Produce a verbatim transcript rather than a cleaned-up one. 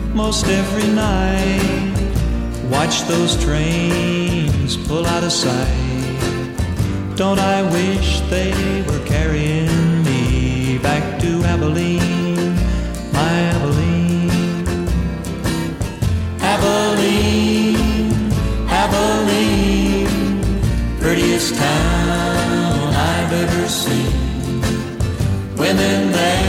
most every night. Watch those trains pull out of sight. Don't I wish they were carrying me back to Abilene, my Abilene. Abilene, Abilene, prettiest town I've ever seen. Women there